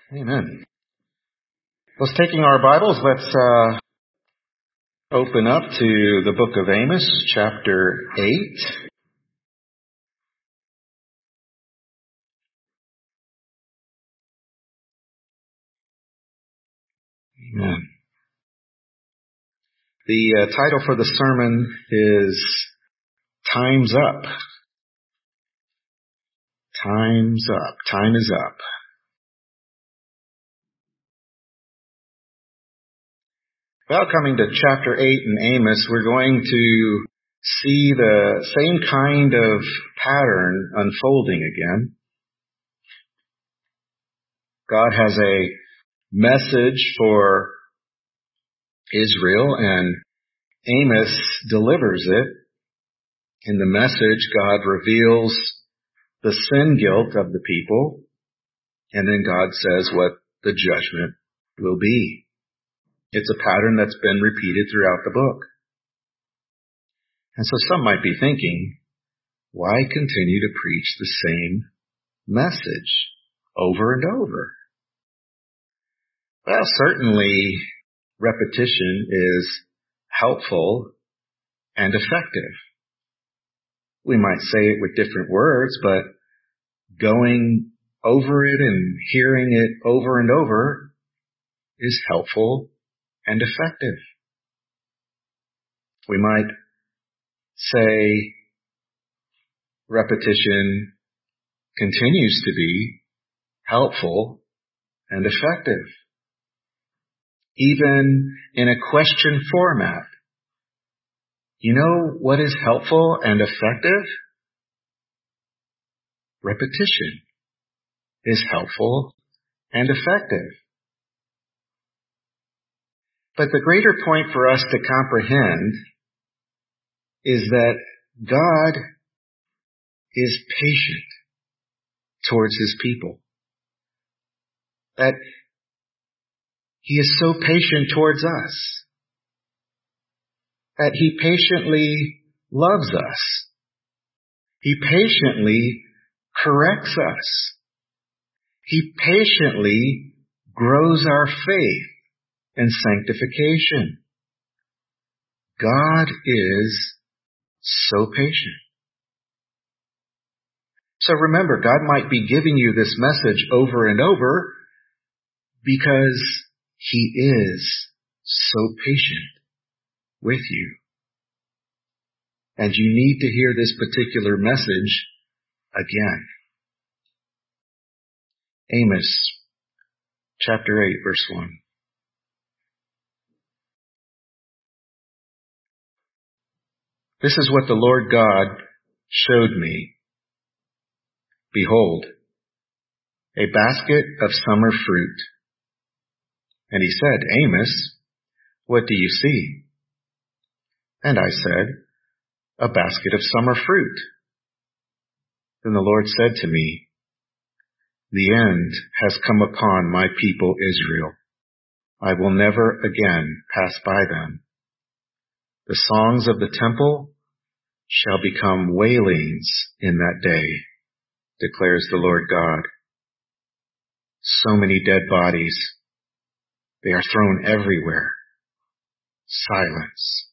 Amen. Let's taking our Bibles, let's open up to the book of Amos, chapter 8. Amen. The title for the sermon is Time's Up. Time's up. Time is up. Well, coming to chapter 8 in Amos, we're going to see the same kind of pattern unfolding again. God has a message for Israel, and Amos delivers it. In the message, God reveals the sin guilt of the people, and then God says what the judgment will be. It's a pattern that's been repeated throughout the book. And so some might be thinking, why continue to preach the same message over and over? Well, certainly repetition is helpful and effective. We might say it with different words, but going over it and hearing it over and over is helpful and effective. We might say repetition continues to be helpful and effective. Even in a question format. You know what is helpful and effective? Repetition is helpful and effective. But the greater point for us to comprehend is that God is patient towards His people. That He is so patient towards us. That He patiently loves us. He patiently corrects us. He patiently grows our faith and sanctification. God is so patient. So remember, God might be giving you this message over and over because He is so patient with you. And you need to hear this particular message again. Amos chapter 8, verse 1. This is what the Lord God showed me. Behold, a basket of summer fruit. And He said, Amos, what do you see? And I said, a basket of summer fruit. Then the Lord said to me, the end has come upon my people Israel. I will never again pass by them. The songs of the temple shall become wailings in that day, declares the Lord God. So many dead bodies. They are thrown everywhere. Silence.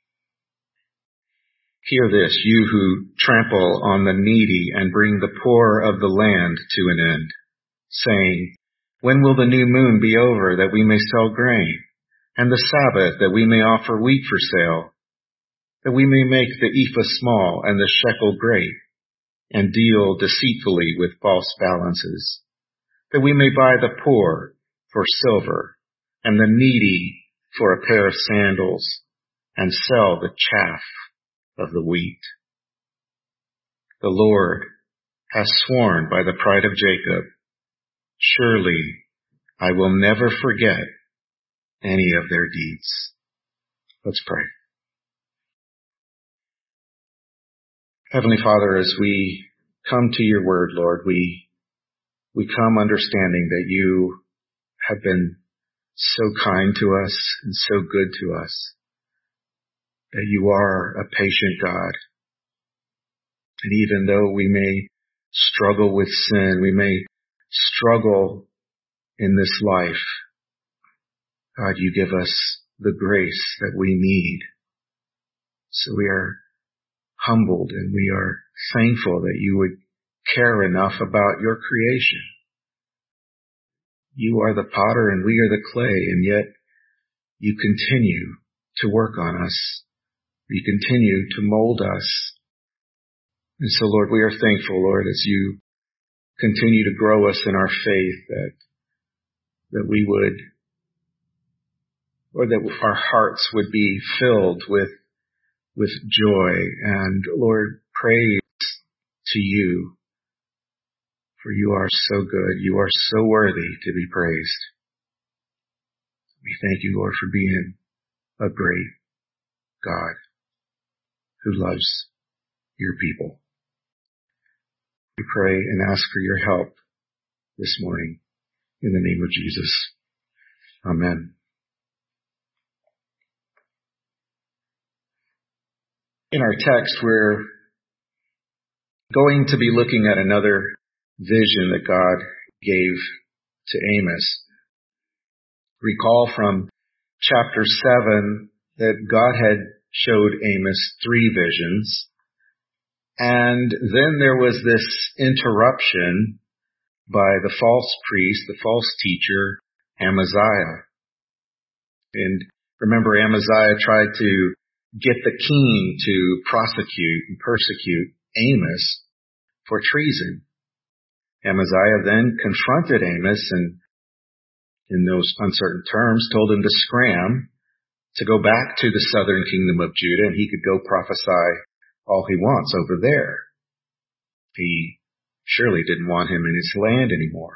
Hear this, you who trample on the needy and bring the poor of the land to an end, saying, when will the new moon be over that we may sell grain, and the Sabbath that we may offer wheat for sale, that we may make the ephah small and the shekel great, and deal deceitfully with false balances, that we may buy the poor for silver, and the needy for a pair of sandals, and sell the chaff of the wheat. The Lord has sworn by the pride of Jacob, surely I will never forget any of their deeds. Let's pray. Heavenly Father, as we come to your word, Lord, we come understanding that you have been so kind to us and so good to us, that you are a patient God. And even though we may struggle with sin, we may struggle in this life, God, you give us the grace that we need. So we are humbled and we are thankful that you would care enough about your creation. You are the potter and we are the clay, and yet you continue to work on us. You continue to mold us. And so, Lord, we are thankful, Lord, as you continue to grow us in our faith, that we would, or that our hearts would be filled with joy and, Lord, praise to you. For you are so good. You are so worthy to be praised. We thank you, Lord, for being a great God who loves your people. We pray and ask for your help this morning in the name of Jesus. Amen. In our text, we're going to be looking at another vision that God gave to Amos. Recall from chapter 7 that God had showed Amos 3 visions, and then there was this interruption by the false priest, the false teacher, Amaziah. And remember, Amaziah tried to get the king to prosecute and persecute Amos for treason. Amaziah then confronted Amos and, in those uncertain terms, told him to scram to go back to the southern kingdom of Judah, and he could go prophesy all he wants over there. He surely didn't want him in his land anymore.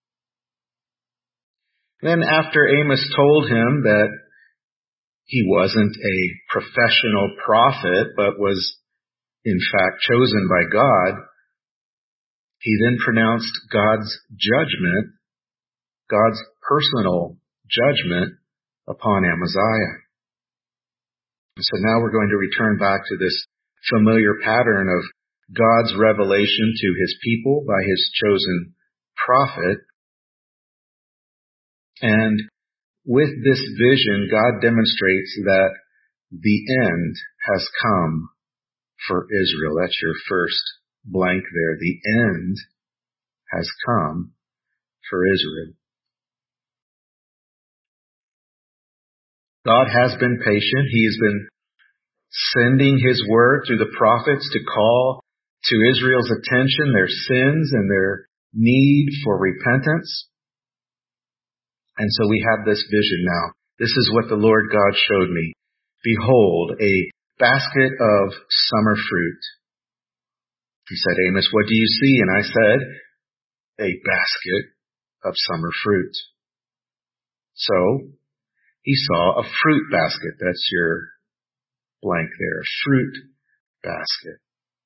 Then after Amos told him that he wasn't a professional prophet, but was in fact chosen by God, he then pronounced God's judgment, God's personal judgment upon Amaziah. So now we're going to return back to this familiar pattern of God's revelation to his people by his chosen prophet. And with this vision, God demonstrates that the end has come for Israel. That's your first blank there. The end has come for Israel. God has been patient. He has been sending his word through the prophets to call to Israel's attention their sins and their need for repentance. And so we have this vision now. This is what the Lord God showed me. Behold, a basket of summer fruit. He said, Amos, what do you see? And I said, a basket of summer fruit. So he saw a fruit basket. That's your blank there. Fruit basket.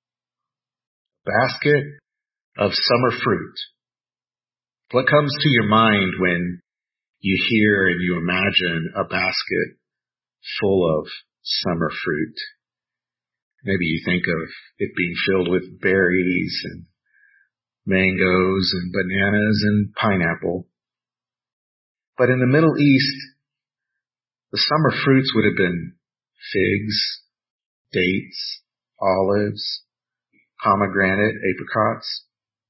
Basket of summer fruit. What comes to your mind when you hear and you imagine a basket full of summer fruit? Maybe you think of it being filled with berries and mangoes and bananas and pineapple. But in the Middle East, the summer fruits would have been figs, dates, olives, pomegranate, apricots.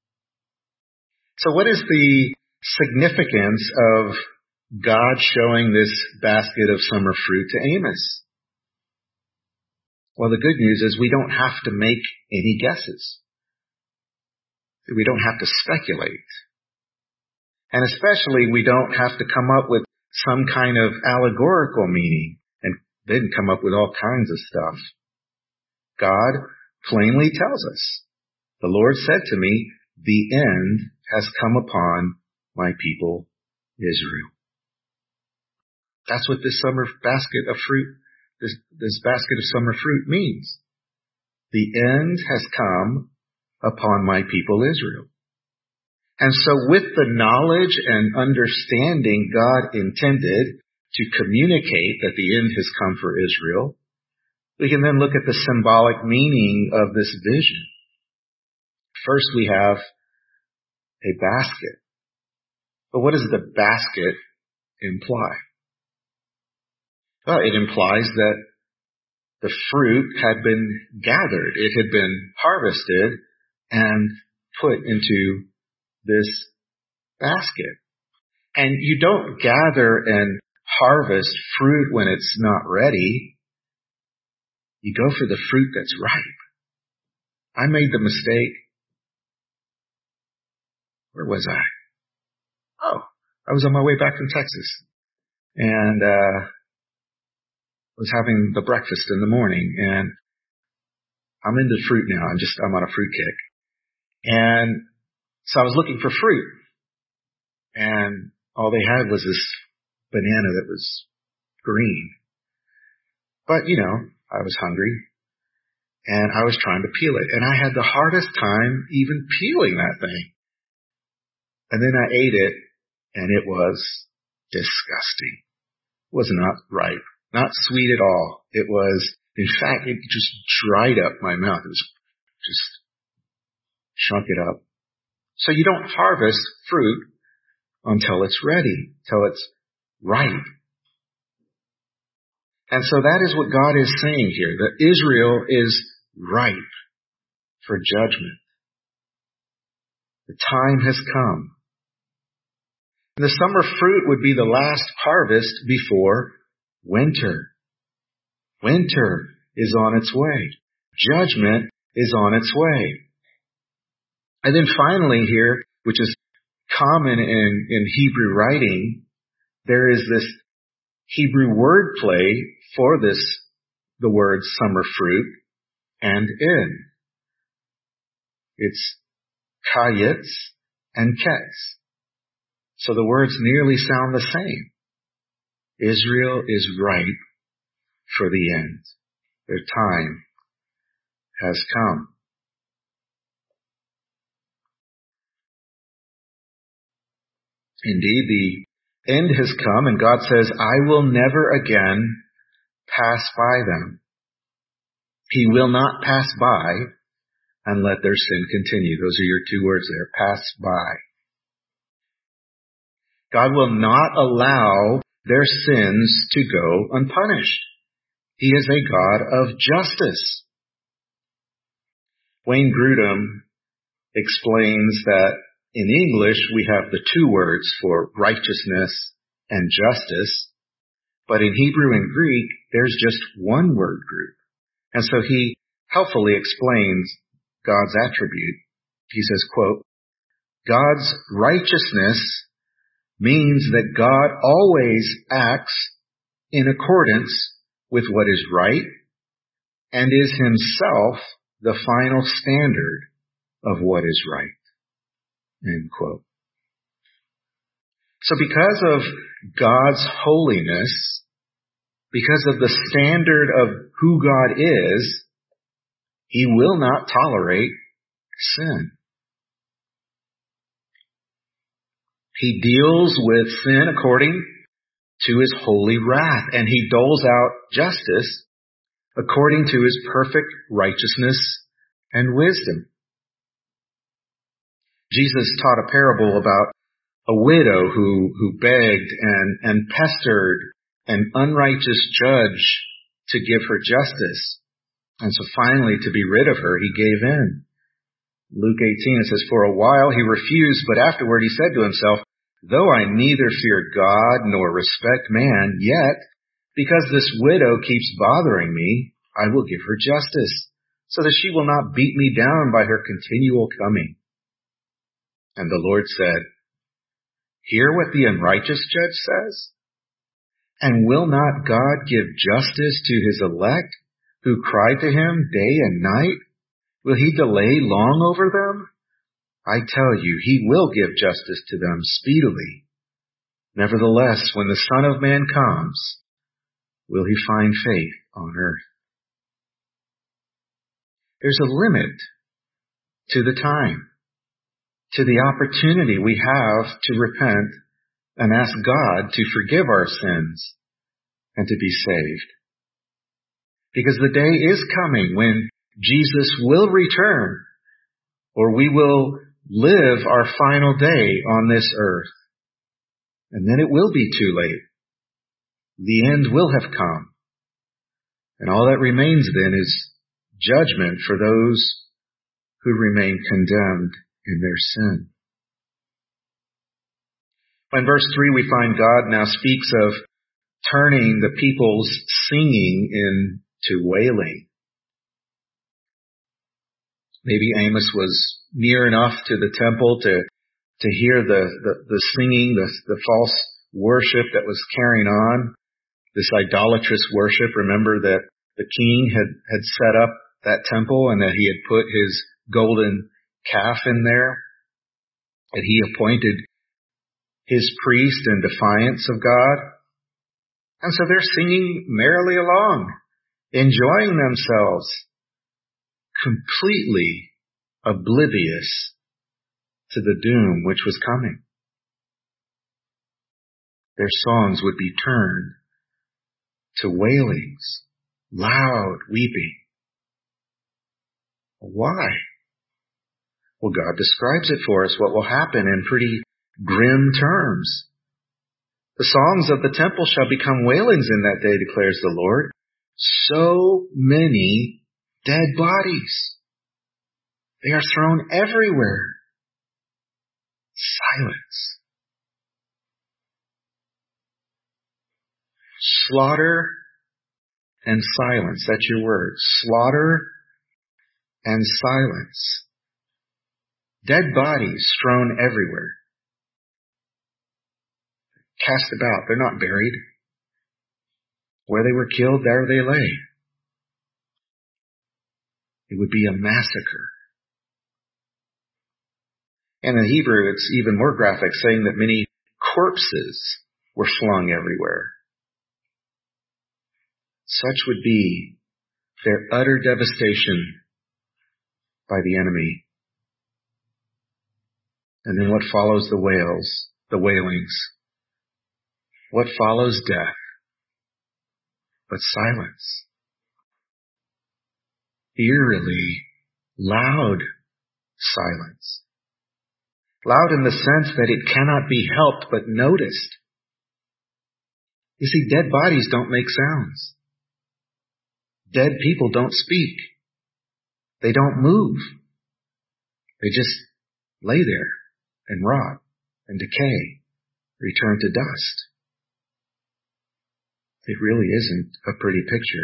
So what is the significance of God showing this basket of summer fruit to Amos? Well, the good news is we don't have to make any guesses. We don't have to speculate. And especially we don't have to come up with some kind of allegorical meaning and then come up with all kinds of stuff. God plainly tells us, the Lord said to me, the end has come upon my people Israel. That's what this summer basket of fruit, this basket of summer fruit means. The end has come upon my people Israel. And so with the knowledge and understanding God intended to communicate that the end has come for Israel, we can then look at the symbolic meaning of this vision. First, we have a basket. But what does the basket imply? Well, it implies that the fruit had been gathered. It had been harvested and put into this basket. And you don't gather and harvest fruit when it's not ready. You go for the fruit that's ripe. I made the mistake. Where was I? Oh, I was on my way back from Texas. And was having the breakfast in the morning, and I'm into fruit now. I'm on a fruit kick. And so I was looking for fruit, and all they had was this banana that was green. But, I was hungry, and I was trying to peel it, and I had the hardest time even peeling that thing. And then I ate it, and it was disgusting. It was not ripe. Not sweet at all. It was, in fact, it just dried up my mouth. It was just shrunk it up. So you don't harvest fruit until it's ready, till it's ripe. And so that is what God is saying here, that Israel is ripe for judgment. The time has come. And the summer fruit would be the last harvest before winter. Winter is on its way. Judgment is on its way. And then finally here, which is common in Hebrew writing, there is this Hebrew wordplay for the words summer fruit and in. It's kayetz and ketz. So the words nearly sound the same. Israel is ripe for the end. Their time has come. Indeed, the end has come, and God says, I will never again pass by them. He will not pass by and let their sin continue. Those are your two words there, pass by. God will not allow their sins to go unpunished. He is a God of justice. Wayne Grudem explains that in English we have the two words for righteousness and justice, but in Hebrew and Greek there's just one word group. And so he helpfully explains God's attribute. He says, quote, God's righteousness means that God always acts in accordance with what is right and is himself the final standard of what is right. End quote. So because of God's holiness, because of the standard of who God is, he will not tolerate sin. He deals with sin according to his holy wrath, and he doles out justice according to his perfect righteousness and wisdom. Jesus taught a parable about a widow who begged and pestered an unrighteous judge to give her justice. And so finally, to be rid of her, he gave in. Luke 18, it says, For a while he refused, but afterward he said to himself, Though I neither fear God nor respect man, yet, because this widow keeps bothering me, I will give her justice, so that she will not beat me down by her continual coming. And the Lord said, Hear what the unrighteous judge says? And will not God give justice to his elect, who cry to him day and night? Will he delay long over them? I tell you, he will give justice to them speedily. Nevertheless, when the Son of Man comes, will he find faith on earth? There's a limit to the time, to the opportunity we have to repent and ask God to forgive our sins and to be saved. Because the day is coming when Jesus will return, or we will live our final day on this earth. And then it will be too late. The end will have come. And all that remains then is judgment for those who remain condemned in their sin. In verse 3, we find God now speaks of turning the people's singing into wailing. Maybe Amos was near enough to the temple to hear the singing, the false worship that was carrying on, this idolatrous worship. Remember that the king had set up that temple and that he had put his golden calf in there, that he appointed his priest in defiance of God. And so they're singing merrily along, enjoying themselves, completely oblivious to the doom which was coming. Their songs would be turned to wailings, loud weeping. Why? Well, God describes it for us, what will happen in pretty grim terms. The songs of the temple shall become wailings in that day, declares the Lord. So many dead bodies. They are thrown everywhere. Silence. Slaughter and silence. That's your word. Slaughter and silence. Dead bodies strewn everywhere. Cast about. They're not buried. Where they were killed, there they lay. It would be a massacre. And in Hebrew, it's even more graphic, saying that many corpses were flung everywhere. Such would be their utter devastation by the enemy. And then what follows the wailings? What follows death? But silence. Eerily loud silence. Loud in the sense that it cannot be helped but noticed. You see, dead bodies don't make sounds. Dead people don't speak. They don't move. They just lay there and rot and decay, return to dust. It really isn't a pretty picture.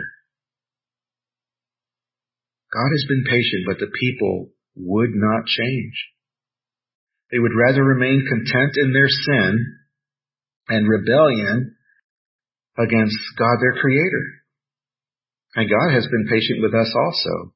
God has been patient, but the people would not change. They would rather remain content in their sin and rebellion against God, their Creator. And God has been patient with us also.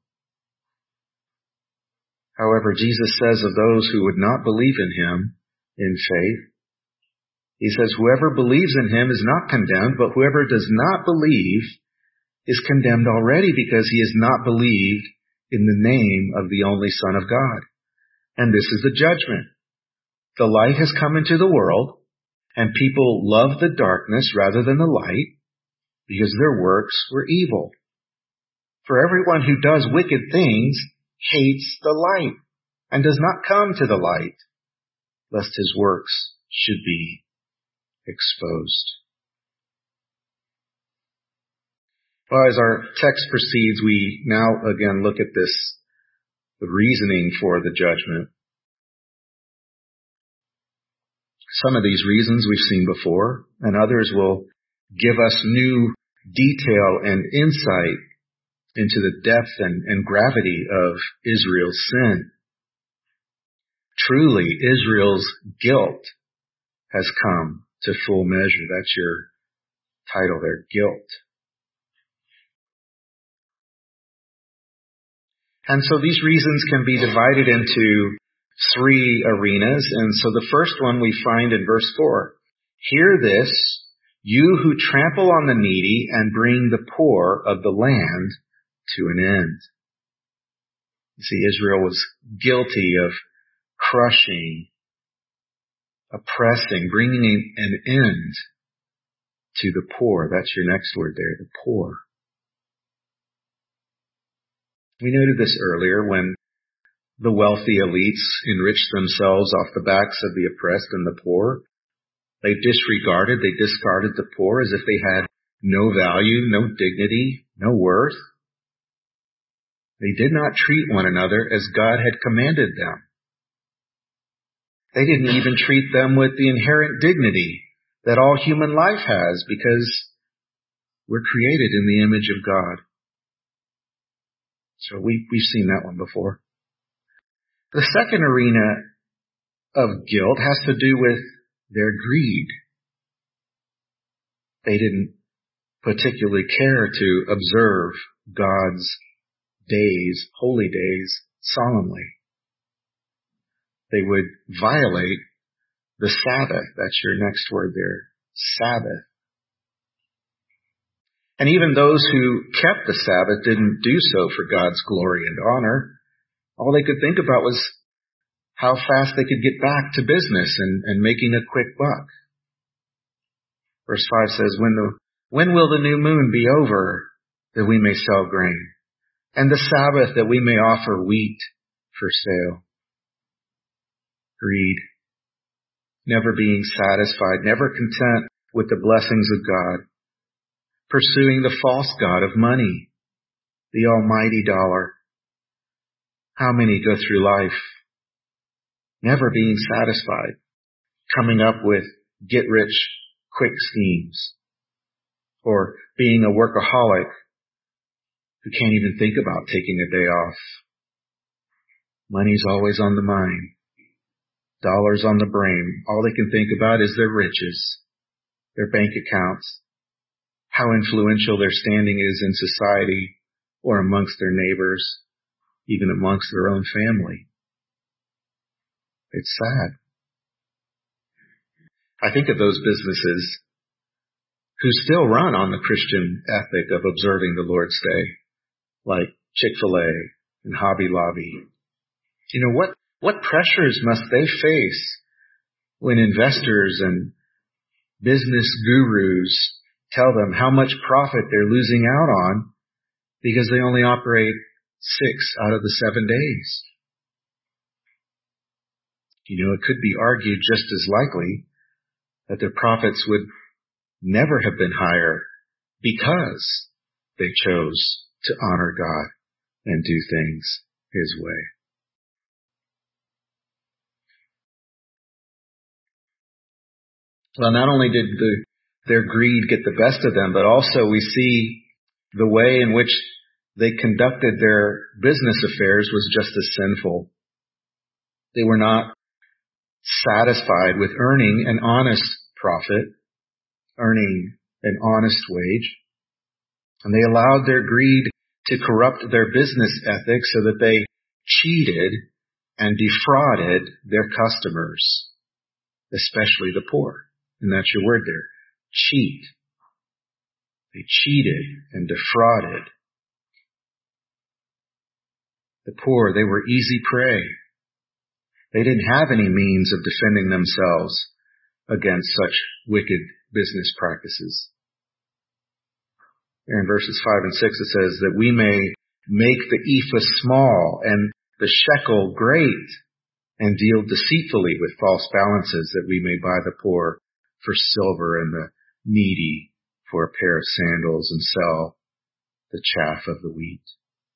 However, Jesus says of those who would not believe in Him in faith, He says, whoever believes in Him is not condemned, but whoever does not believe is condemned already because he has not believed in the name of the only Son of God. And this is the judgment. The light has come into the world, and people love the darkness rather than the light because their works were evil. For everyone who does wicked things hates the light and does not come to the light, lest his works should be exposed. Well, as our text proceeds, we now again look at this, the reasoning for the judgment. Some of these reasons we've seen before, and others will give us new detail and insight into the depth and gravity of Israel's sin. Truly, Israel's guilt has come to full measure. That's your title there, guilt. And so these reasons can be divided into three arenas. And so the first one we find in verse 4. Hear this, you who trample on the needy and bring the poor of the land to an end. You see, Israel was guilty of crushing, oppressing, bringing an end to the poor. That's your next word there, the poor. We noted this earlier when the wealthy elites enriched themselves off the backs of the oppressed and the poor. They discarded the poor as if they had no value, no dignity, no worth. They did not treat one another as God had commanded them. They didn't even treat them with the inherent dignity that all human life has, because we're created in the image of God. So we've seen that one before. The second arena of guilt has to do with their greed. They didn't particularly care to observe God's days, holy days, solemnly. They would violate the Sabbath. That's your next word there, Sabbath. And even those who kept the Sabbath didn't do so for God's glory and honor. All they could think about was how fast they could get back to business and making a quick buck. Verse 5 says, When will the new moon be over, that we may sell grain, and the Sabbath, that we may offer wheat for sale? Greed. Never being satisfied, never content with the blessings of God. Pursuing the false god of money, the almighty dollar. How many go through life never being satisfied, coming up with get-rich-quick schemes, or being a workaholic who can't even think about taking a day off. Money's always on the mind. Dollars on the brain. All they can think about is their riches, their bank accounts, how influential their standing is in society or amongst their neighbors, even amongst their own family. It's sad. I think of those businesses who still run on the Christian ethic of observing the Lord's Day, like Chick-fil-A and Hobby Lobby. You know, what pressures must they face when investors and business gurus tell them how much profit they're losing out on because they only operate 6 out of the 7 days? You know, it could be argued just as likely that their profits would never have been higher because they chose to honor God and do things His way. Well, not only did their greed get the best of them, but also we see the way in which they conducted their business affairs was just as sinful. They were not satisfied with earning an honest profit, earning an honest wage, and they allowed their greed to corrupt their business ethics so that they cheated and defrauded their customers, especially the poor. And that's your word there, cheat. They cheated and defrauded. The poor, they were easy prey. They didn't have any means of defending themselves against such wicked business practices. Here in verses 5 and 6 it says that we may make the ephah small and the shekel great, and deal deceitfully with false balances, that we may buy the poor for silver and the needy for a pair of sandals, and sell the chaff of the wheat.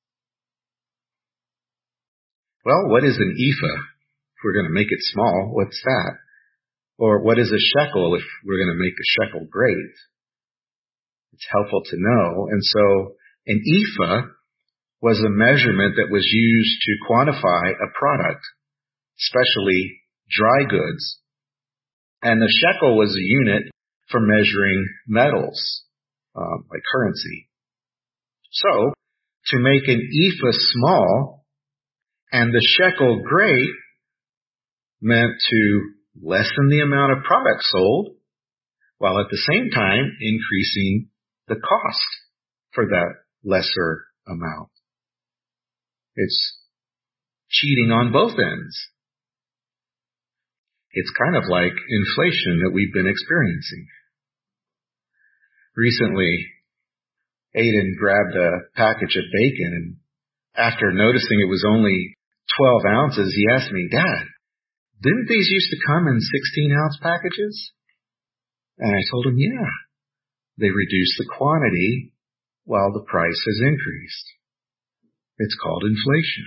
Well, what is an ephah? If we're going to make it small, what's that? Or what is a shekel if we're going to make a shekel great? It's helpful to know. And so an ephah was a measurement that was used to quantify a product, especially dry goods. And the shekel was a unit for measuring metals, like currency. So, to make an ephah small and the shekel great meant to lessen the amount of product sold, while at the same time increasing the cost for that lesser amount. It's cheating on both ends. It's kind of like inflation that we've been experiencing. Recently, Aiden grabbed a package of bacon, and after noticing it was only 12 ounces, he asked me, "Dad, didn't these used to come in 16-ounce packages?" And I told him, yeah, they reduced the quantity while the price has increased. It's called inflation.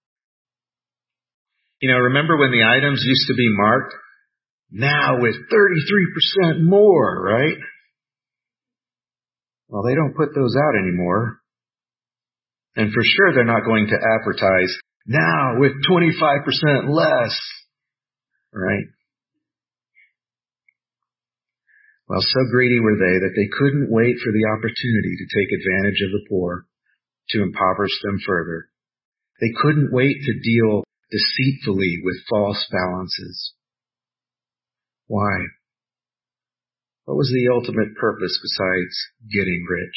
Remember when the items used to be marked, now with 33% more, right? Well, they don't put those out anymore. And for sure they're not going to advertise, now with 25% less, right? Well, so greedy were they that they couldn't wait for the opportunity to take advantage of the poor, to impoverish them further. They couldn't wait to deal deceitfully with false balances. Why? What was the ultimate purpose besides getting rich?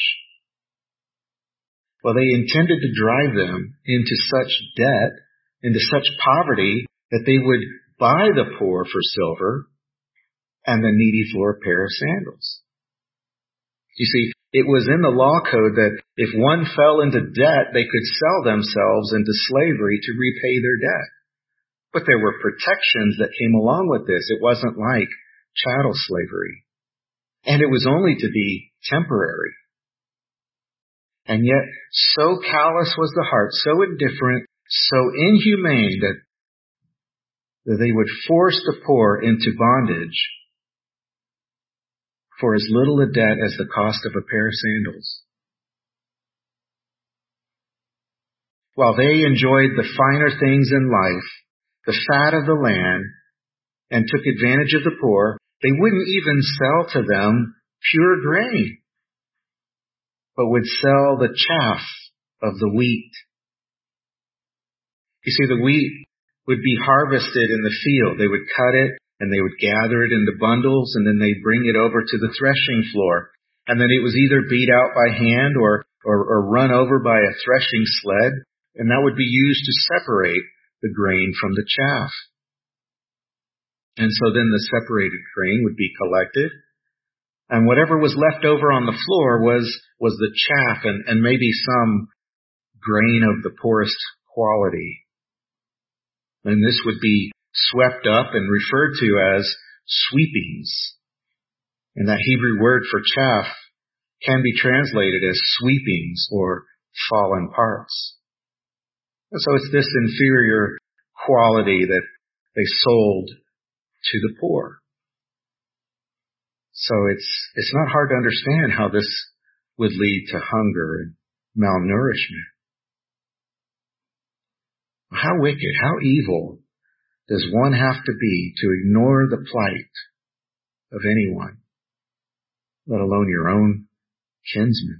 Well, they intended to drive them into such debt, into such poverty, that they would buy the poor for silver and the needy for a pair of sandals. You see, it was in the law code that if one fell into debt, they could sell themselves into slavery to repay their debt. But there were protections that came along with this. It wasn't like chattel slavery. And it was only to be temporary. And yet, so callous was the heart, so indifferent, so inhumane that they would force the poor into bondage for as little a debt as the cost of a pair of sandals. While they enjoyed the finer things in life, the fat of the land, and took advantage of the poor, they wouldn't even sell to them pure grain, but would sell the chaff of the wheat. You see, the wheat would be harvested in the field. They would cut it, and they would gather it into bundles, and then they'd bring it over to the threshing floor. And then it was either beat out by hand or run over by a threshing sled, and that would be used to separate the grain from the chaff. And so then the separated grain would be collected, and whatever was left over on the floor was the chaff and maybe some grain of the poorest quality. And this would be swept up and referred to as sweepings. And that Hebrew word for chaff can be translated as sweepings or fallen parts. And so it's this inferior quality that they sold to the poor. So it's not hard to understand how this would lead to hunger and malnourishment. How wicked, how evil does one have to be to ignore the plight of anyone, let alone your own kinsman?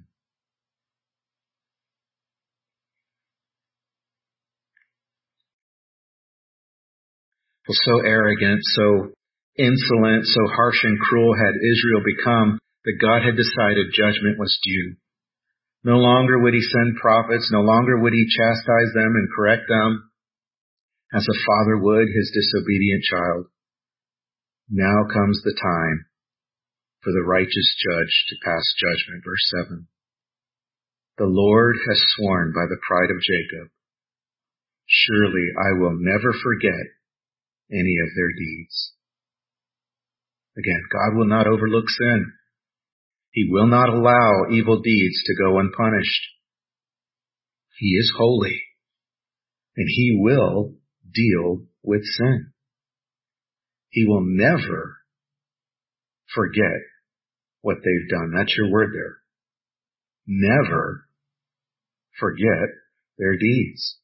Well, so arrogant, so insolent, so harsh and cruel had Israel become that God had decided judgment was due. No longer would he send prophets, no longer would he chastise them and correct them as a father would his disobedient child. Now comes the time for the righteous judge to pass judgment. Verse 7. The Lord has sworn by the pride of Jacob, surely I will never forget any of their deeds. Again, God will not overlook sin. He will not allow evil deeds to go unpunished. He is holy, and he will deal with sin. He will never forget what they've done. That's your word there. Never forget their deeds.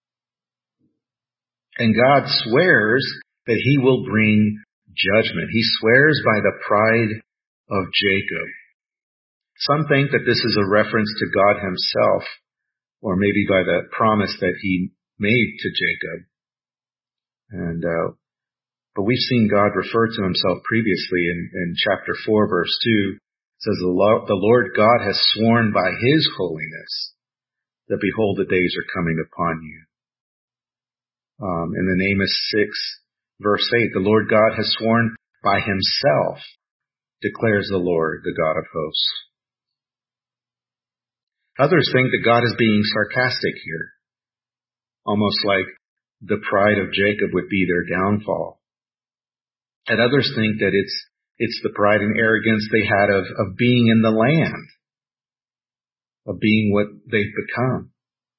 And God swears that he will bring judgment. He swears by the pride of Jacob. Some think that this is a reference to God himself, or maybe by the promise that he made to Jacob. But we've seen God refer to himself previously in chapter 4, verse 2. It says, the Lord God has sworn by his holiness that behold, the days are coming upon you. In the Amos 6, verse 8, the Lord God has sworn by himself, declares the Lord, the God of hosts. Others think that God is being sarcastic here, almost like the pride of Jacob would be their downfall. And others think that it's It's the pride and arrogance they had of being in the land, of being what they've become.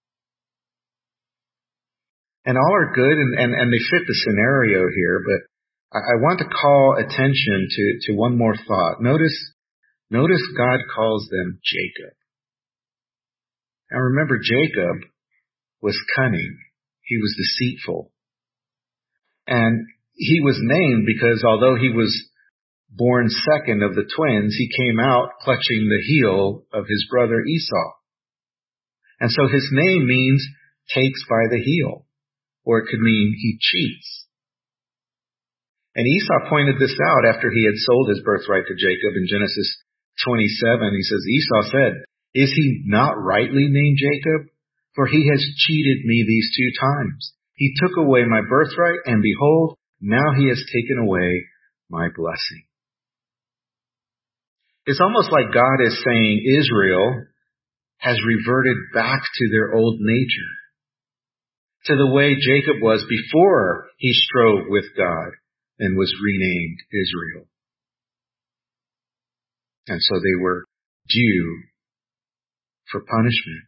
And all are good and they fit the scenario here, but I want to call attention to one more thought. Notice God calls them Jacob. Now remember, Jacob was cunning. He was deceitful. And he was named because although he was born second of the twins, he came out clutching the heel of his brother Esau. And so his name means takes by the heel, or it could mean he cheats. And Esau pointed this out after he had sold his birthright to Jacob in Genesis 27. He says, Esau said, "Is he not rightly named Jacob? For he has cheated me these 2 times. He took away my birthright, and behold, now he has taken away my blessing." It's almost like God is saying Israel has reverted back to their old nature, to the way Jacob was before he strove with God and was renamed Israel. And so they were due for punishment.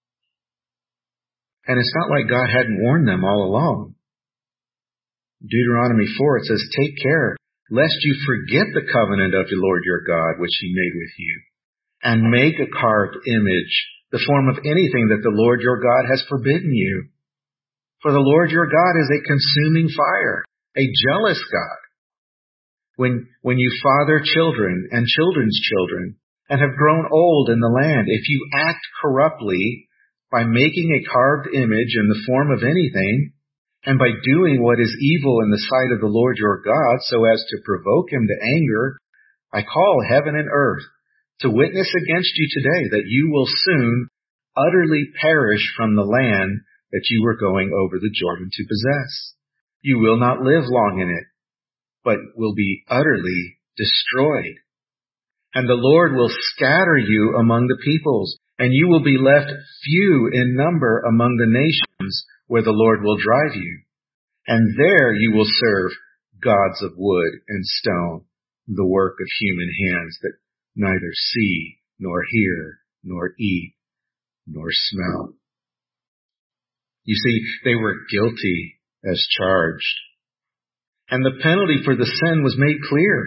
And it's not like God hadn't warned them all along. Deuteronomy 4, it says, "Take care, lest you forget the covenant of the Lord your God, which he made with you, and make a carved image, the form of anything that the Lord your God has forbidden you. For the Lord your God is a consuming fire, a jealous God. When you father children and children's children, and have grown old in the land, if you act corruptly by making a carved image in the form of anything, and by doing what is evil in the sight of the Lord your God, so as to provoke him to anger, I call heaven and earth to witness against you today that you will soon utterly perish from the land that you were going over the Jordan to possess. You will not live long in it, but will be utterly destroyed. And the Lord will scatter you among the peoples, and you will be left few in number among the nations where the Lord will drive you. And there you will serve gods of wood and stone, the work of human hands that neither see, nor hear, nor eat, nor smell." You see, they were guilty as charged. And the penalty for the sin was made clear.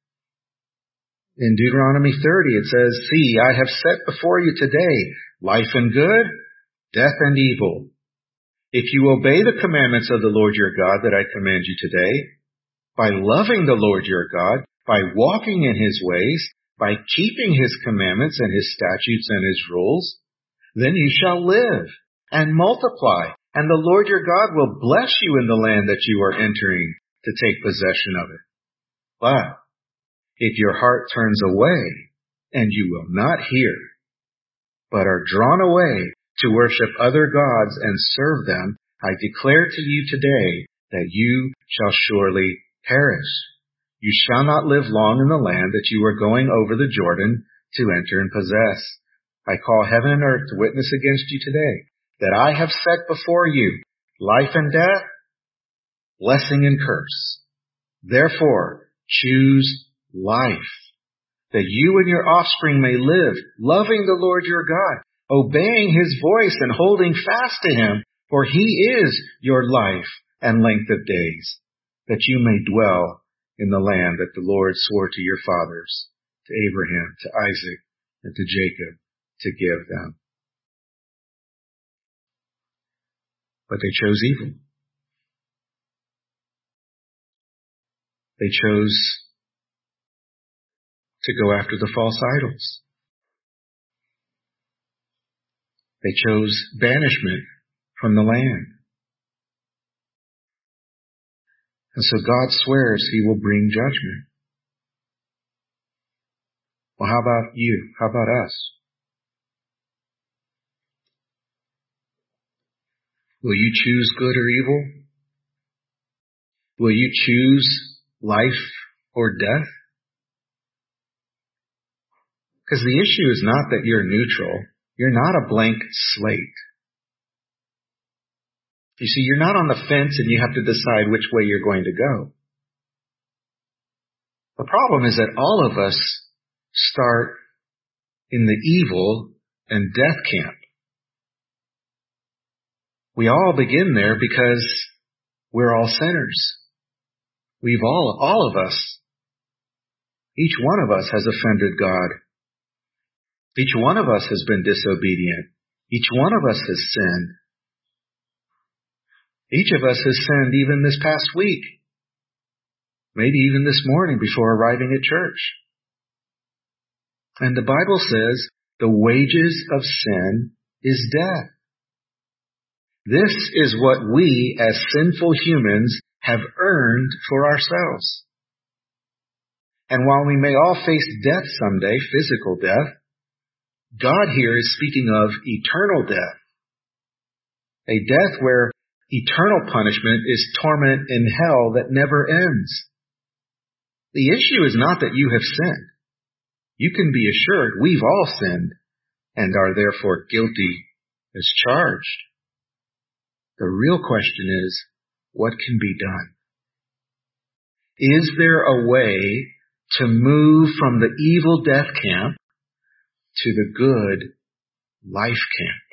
In Deuteronomy 30, it says, "See, I have set before you today life and good, death and evil. If you obey the commandments of the Lord your God that I command you today, by loving the Lord your God, by walking in his ways, by keeping his commandments and his statutes and his rules, then you shall live and multiply, and the Lord your God will bless you in the land that you are entering to take possession of it. But if your heart turns away, and you will not hear, but are drawn away to worship other gods and serve them, I declare to you today that you shall surely perish. You shall not live long in the land that you are going over the Jordan to enter and possess. I call heaven and earth to witness against you today that I have set before you life and death, blessing and curse. Therefore, choose life, that you and your offspring may live, loving the Lord your God, obeying his voice and holding fast to him, for he is your life and length of days, that you may dwell in the land that the Lord swore to your fathers, to Abraham, to Isaac, and to Jacob, to give them." But they chose evil. They chose to go after the false idols. They chose banishment from the land. And so God swears he will bring judgment. Well, how about you? How about us? Will you choose good or evil? Will you choose life or death? Because the issue is not that you're neutral. You're not a blank slate. You see, you're not on the fence and you have to decide which way you're going to go. The problem is that all of us start in the evil and death camp. We all begin there because we're all sinners. All of us, each one of us has offended God. Each one of us has been disobedient. Each one of us has sinned. Each of us has sinned even this past week. Maybe even this morning before arriving at church. And the Bible says the wages of sin is death. This is what we as sinful humans have earned for ourselves. And while we may all face death someday, physical death, God here is speaking of eternal death. A death where eternal punishment is torment in hell that never ends. The issue is not that you have sinned. You can be assured we've all sinned and are therefore guilty as charged. The real question is, what can be done? Is there a way to move from the evil death camp to the good life camp?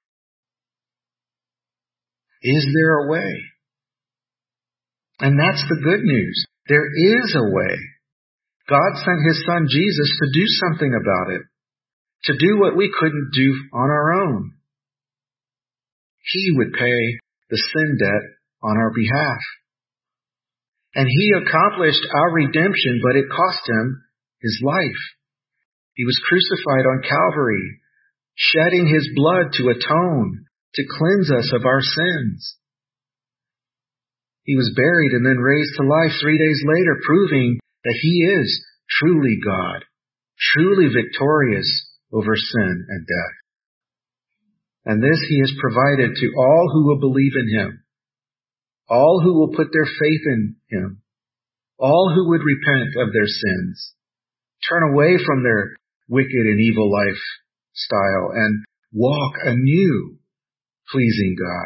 Is there a way? And that's the good news. There is a way. God sent His Son Jesus to do something about it, to do what we couldn't do on our own. He would pay the sin debt on our behalf. And He accomplished our redemption, but it cost Him His life. He was crucified on Calvary, shedding His blood to atone, to cleanse us of our sins. He was buried and then raised to life 3 days later, proving that He is truly God, truly victorious over sin and death. And this He has provided to all who will believe in Him, all who will put their faith in Him, all who would repent of their sins, turn away from their wicked and evil lifestyle, and walk anew, pleasing God.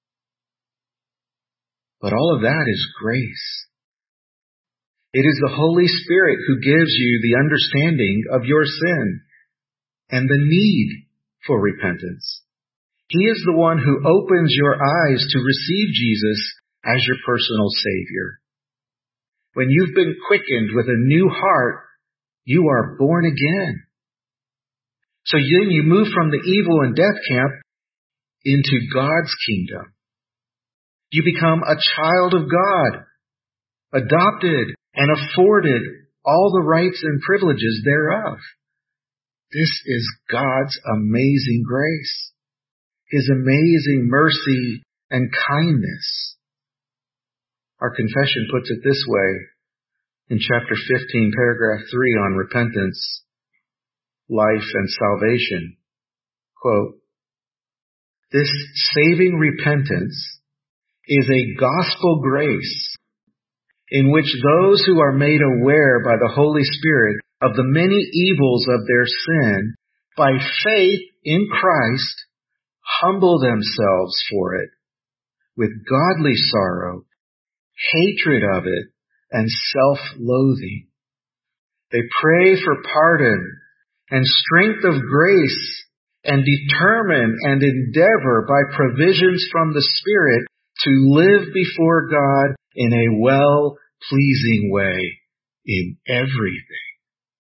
But all of that is grace. It is the Holy Spirit who gives you the understanding of your sin and the need for repentance. He is the one who opens your eyes to receive Jesus as your personal Savior. When you've been quickened with a new heart, you are born again. So then you move from the evil and death camp into God's kingdom. You become a child of God, adopted and afforded all the rights and privileges thereof. This is God's amazing grace, His amazing mercy and kindness. Our confession puts it this way in chapter 15, paragraph 3 on repentance, life, and salvation. Quote, "This saving repentance is a gospel grace in which those who are made aware by the Holy Spirit of the many evils of their sin, by faith in Christ, humble themselves for it with godly sorrow, hatred of it, and self-loathing. They pray for pardon and strength of grace and determine and endeavor by provisions from the Spirit to live before God in a well-pleasing way in everything."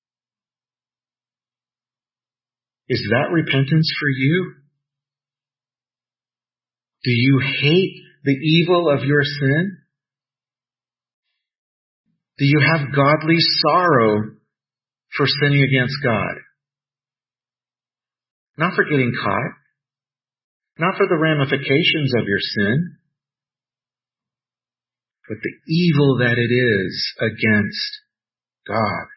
Is that repentance for you? Do you hate the evil of your sin? Do you have godly sorrow for sinning against God? Not for getting caught, not for the ramifications of your sin, but the evil that it is against God.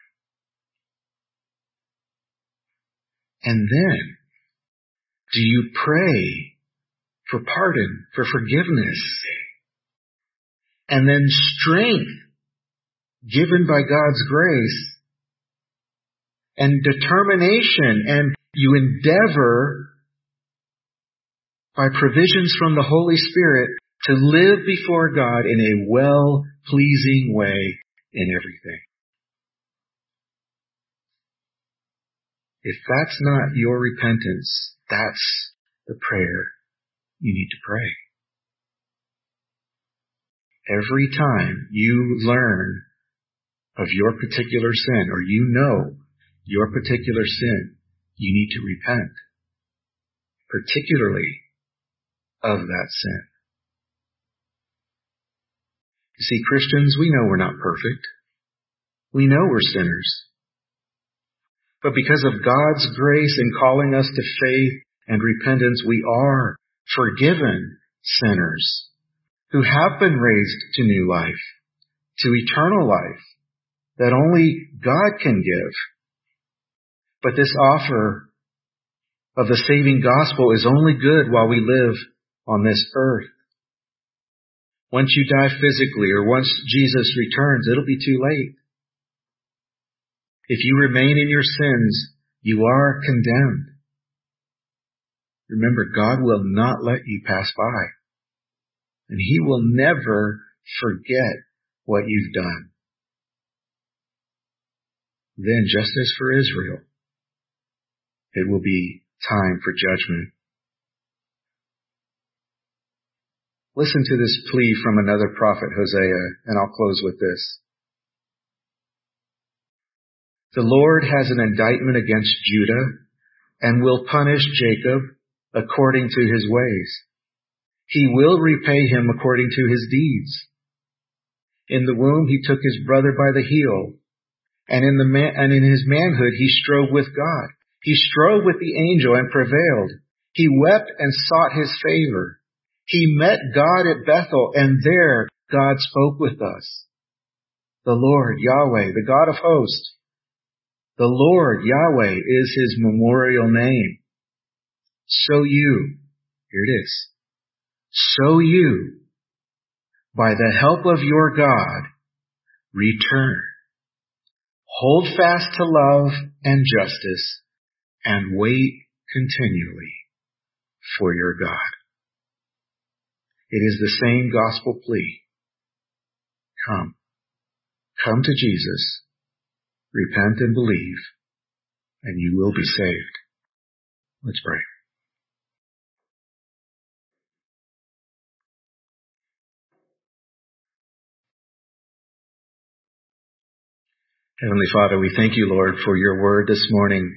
And then, do you pray for pardon, for forgiveness, and then strength given by God's grace, and determination, and you endeavor by provisions from the Holy Spirit to live before God in a well-pleasing way in everything? If that's not your repentance, that's the prayer you need to pray. Every time you learn of your particular sin, or you know your particular sin, you need to repent, particularly of that sin. You see, Christians, we know we're not perfect. We know we're sinners. But because of God's grace in calling us to faith and repentance, we are forgiven sinners who have been raised to new life, to eternal life that only God can give. But this offer of the saving gospel is only good while we live on this earth. Once you die physically, or once Jesus returns, it'll be too late. If you remain in your sins, you are condemned. Remember, God will not let you pass by. And He will never forget what you've done. Then, just as for Israel, it will be time for judgment. Listen to this plea from another prophet, Hosea, and I'll close with this. The Lord has an indictment against Judah and will punish Jacob according to his ways. He will repay him according to his deeds. In the womb he took his brother by the heel, and in his manhood he strove with God. He strove with the angel and prevailed. He wept and sought his favor. He met God at Bethel, and there God spoke with us. The Lord, Yahweh, the God of hosts, the Lord, Yahweh, is his memorial name. So you, here it is, so you, by the help of your God, return. Hold fast to love and justice, and wait continually for your God. It is the same gospel plea. Come to Jesus, repent and believe, and you will be saved. Let's pray. Heavenly Father, we thank you, Lord, for your word this morning.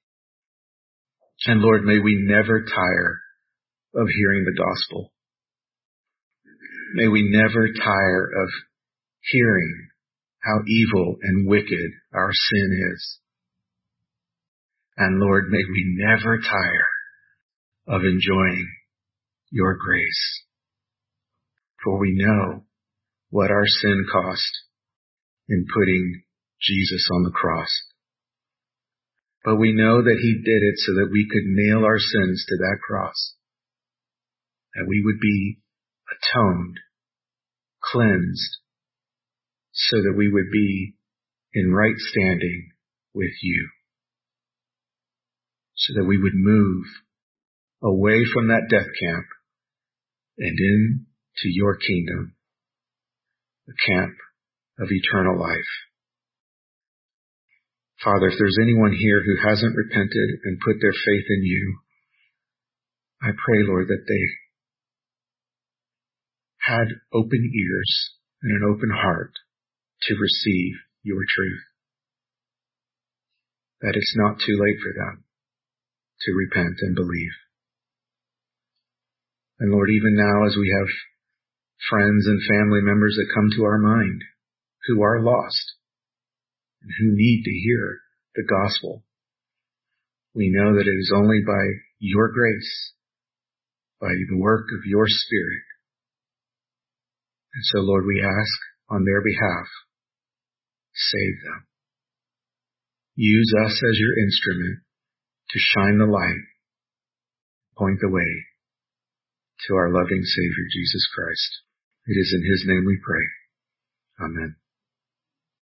And Lord, may we never tire of hearing the gospel. May we never tire of hearing how evil and wicked our sin is. And Lord, may we never tire of enjoying your grace. For we know what our sin cost in putting Jesus on the cross. But we know that he did it so that we could nail our sins to that cross, that we would be atoned, cleansed, so that we would be in right standing with you, so that we would move away from that death camp and into your kingdom, the camp of eternal life. Father, if there's anyone here who hasn't repented and put their faith in you, I pray, Lord, that they had open ears and an open heart to receive your truth. That it's not too late for them to repent and believe. And Lord, even now as we have friends and family members that come to our mind who are lost and who need to hear the gospel, we know that it is only by your grace, by the work of your Spirit. And so, Lord, we ask on their behalf, save them. Use us as your instrument to shine the light, point the way to our loving Savior, Jesus Christ. It is in his name we pray. Amen.